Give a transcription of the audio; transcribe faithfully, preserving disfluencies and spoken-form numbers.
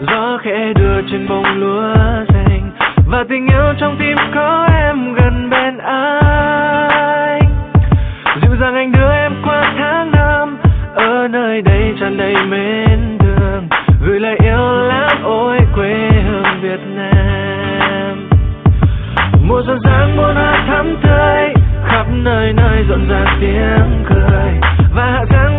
Gió khẽ đưa trên bông lúa xanh và tình yêu trong tim có em gần bên anh. Dịu dàng anh đưa em qua tháng năm, ở nơi đây tràn đầy mến thương, gửi lời yêu lắm ôi quê hương Việt Nam. Mùa xuân sang muôn hoa thắm tươi, khắp nơi nơi rộn ràng tiếng cười và hạ sáng